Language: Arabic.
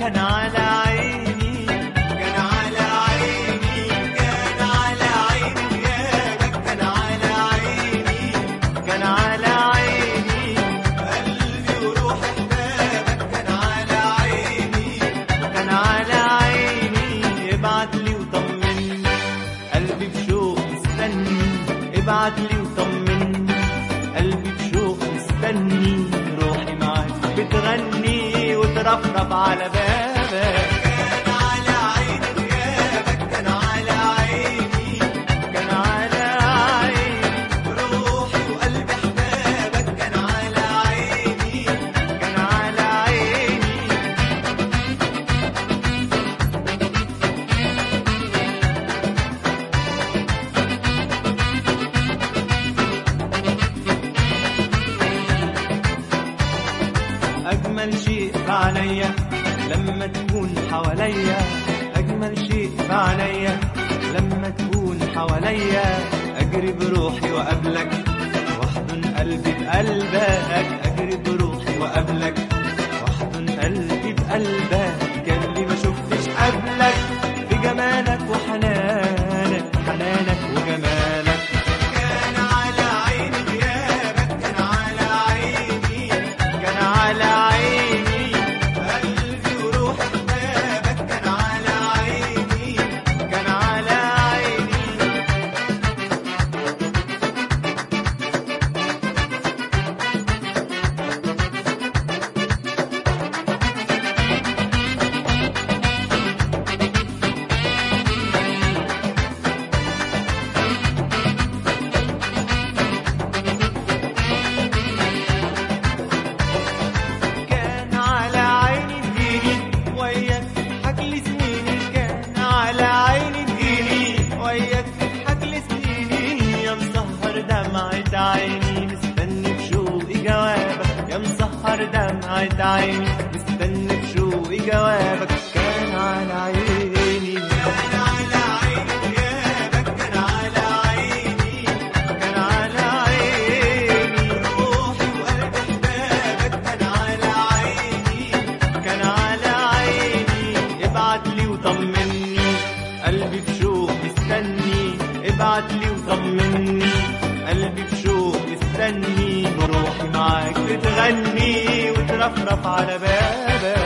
كان على عيني كان على عيني كان على عيني غيابك كان على عيني كان على عيني قلبي وروحي حبابك كان على عيني كان على عيني ابعتلي وطمني قلبي بشوق مستني ابعتلي وطمني قلبي بشوق مستني روحي معاك بتغني وترفرف على بابك كان على عيني غيابك كان على عيني كان على عيني روحي وقلبي حبابك كان على عيني كان على عيني أجمل شيء في عينيا لما تكون حواليا أجمل شيء في عينيا لما تكون حواليا أجري بروحي وقبلك واحضن قلبي بقلبك أجري بروحي وقبلك واحضن قلبي بقلبك كان لي ما شفتش قبلك في جمالك وحنانك حنانك وجمالك كان على عيني غيابك كان على عيني كان على عيني قلبي وروحي حبابك كان على عيني كان على عيني كان على عيني تجيني وياك تضحك لي سنيني كان على عيني تجيني وياك تضحك لي سنيني يا مسهر دمعة عيني مستني بشوقي جوابك يا مسهر دمعة عيني مستني بشوقي جوابك كان على عيني كان على عيني غيابك كان على عيني كان على عيني روحي وقلبي حبابك كان على عيني كان على عيني ابعتلي وطمني قلبي بشوق مستني ابعتلي وطمني قلبي بشوق مستني وروحي معاك بتغني وترفرف على بابك